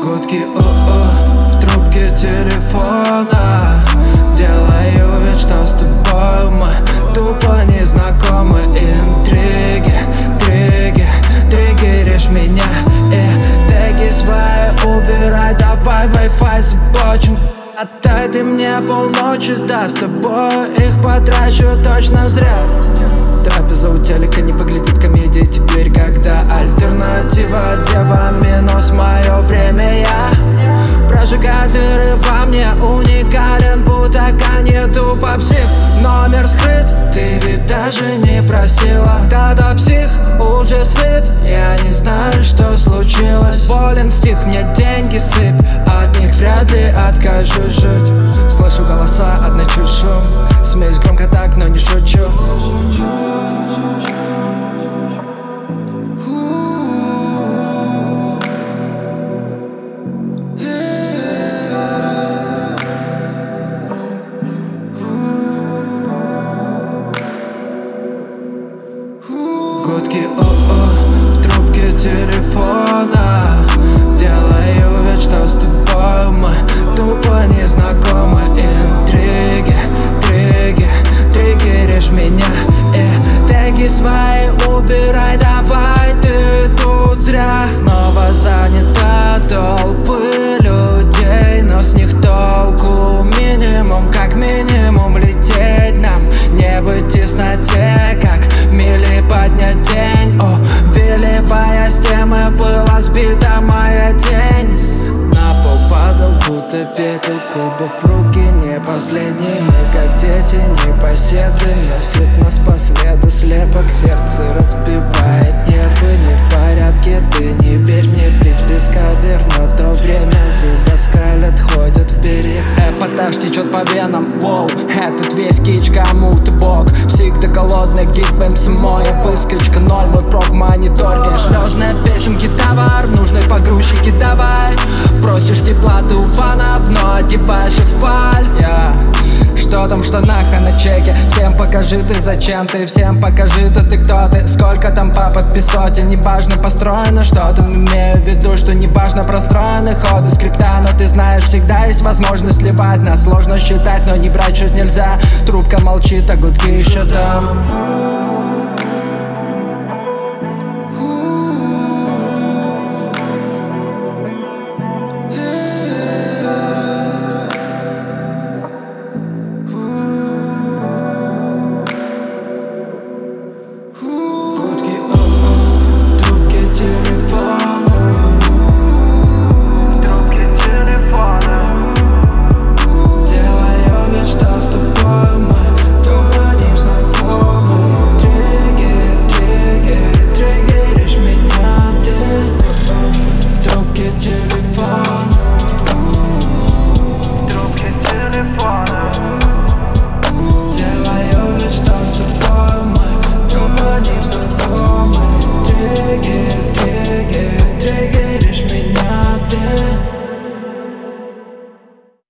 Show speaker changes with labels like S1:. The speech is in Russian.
S1: Гудки в трубке телефона. Делаю вид, что с тобой мы тупо незнакомы. Интриги, триггеришь меня. И теги свои убирай, давай Wi-Fi заблочим. Отдай ты мне полночи, да, с тобой их потрачу точно зря. Трапеза у телека не выглядит комедией теперь, когда альтернатива дева минус мое время. Я прожигаю дыры во мне, уникален, будто Канье тупо псих. Номер скрыт, ты ведь даже не просила. Да-да, псих, уже сыт, я не знаю, что случилось. Болен стих, мне деньги сыпь, от них вряд ли откажусь жить. Слышу голоса, одна чушь, шум. Смеюсь громко так, но не шучу. Гудки в трубке телефона. Делаю вид, что с тобой мы тупо незнакомы. Интриги, триггеришь меня. И теги свои убирай, давай, ты тут зря. Снова занята толпы людей, но с них толку минимум. Как минимум лететь нам, не быть в тесноте, как мили поднять день. О, велевая с темы была сбита моя тень. На пол падал, будто пепел, кубок в руки не последний. Мы как дети, непоседы, носит нас по следу слепок. Сердце разбивает нервы, не в порядке. Ты не верь, не причь без кадр, но то время зубы скалят, ходят в перьях. Эпатаж течет по венам, воу, этот весь кич кому-то бог. Всегда голодный гик, бэмс моя выскочка, ноль, мой прок в мониторге. Слезные песенки товар, нужны погрузчики, давай. Просишь тепла, ты у фанов, но одеваешь их в паль. Что там в штанах, а на чеке? Всем покажи ты, зачем ты, всем покажи ты кто ты. Сколько там по подписоте, неважно построено что-то. Имею в виду, что неважно простроены ходы скрипта. Но ты знаешь, всегда есть возможность сливать. Нас сложно считать, но не брать чуть нельзя. Трубка молчит, а гудки еще там.